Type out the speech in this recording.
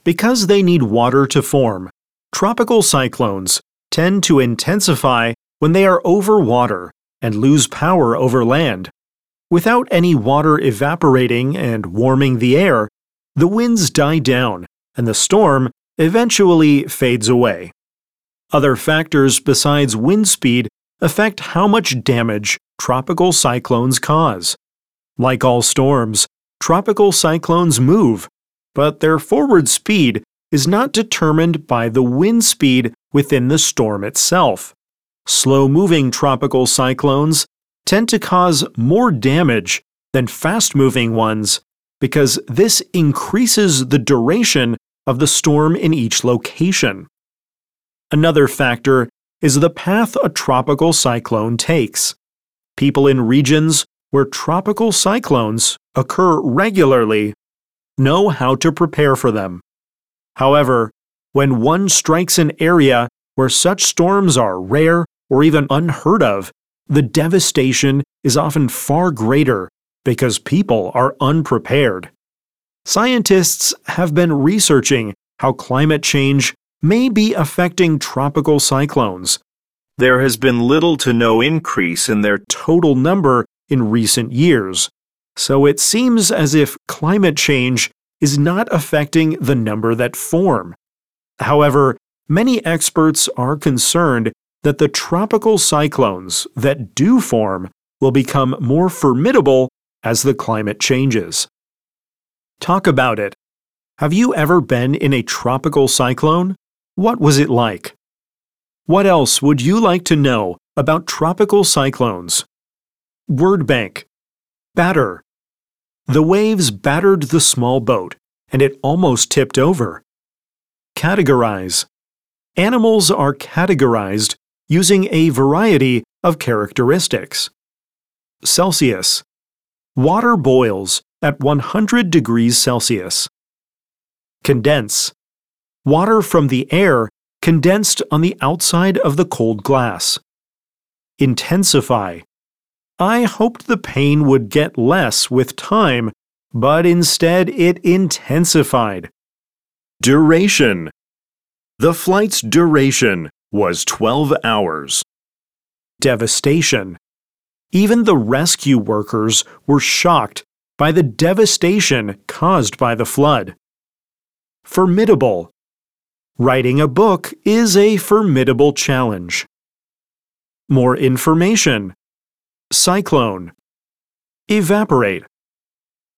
Because they need water to form, tropical cyclones tend to intensify when they are over water and lose power over land. Without any water evaporating and warming the air, the winds die down and the storm eventually fades away. Other factors besides wind speed affect how much damage tropical cyclones cause. Like all storms, tropical cyclones move, but their forward speed is not determined by the wind speed within the storm itself. Slow-moving tropical cyclones tend to cause more damage than fast-moving ones because this increases the duration of the storm in each location. Another factor is the path a tropical cyclone takes. People in regions where tropical cyclones occur regularly know how to prepare for them. However, when one strikes an area where such storms are rare or even unheard of, the devastation is often far greater because people are unprepared. Scientists have been researching how climate change may be affecting tropical cyclones. There has been little to no increase in their total number in recent years, so it seems as if climate change is not affecting the number that form. However, many experts are concerned that the tropical cyclones that do form will become more formidable as the climate changes. Talk about it. Have you ever been in a tropical cyclone? What was it like? What else would you like to know about tropical cyclones? Word bank. Batter. The waves battered the small boat, and it almost tipped over. Categorize. Animals are categorized using a variety of characteristics. Celsius. Water boils at 100 degrees Celsius. Condense. Water from the air condensed on the outside of the cold glass. Intensify. I hoped the pain would get less with time, but instead it intensified. Duration. The flight's duration was 12 hours. Devastation. Even the rescue workers were shocked by the devastation caused by the flood. Formidable. Writing a book is a formidable challenge. More information. Cyclone. Evaporate.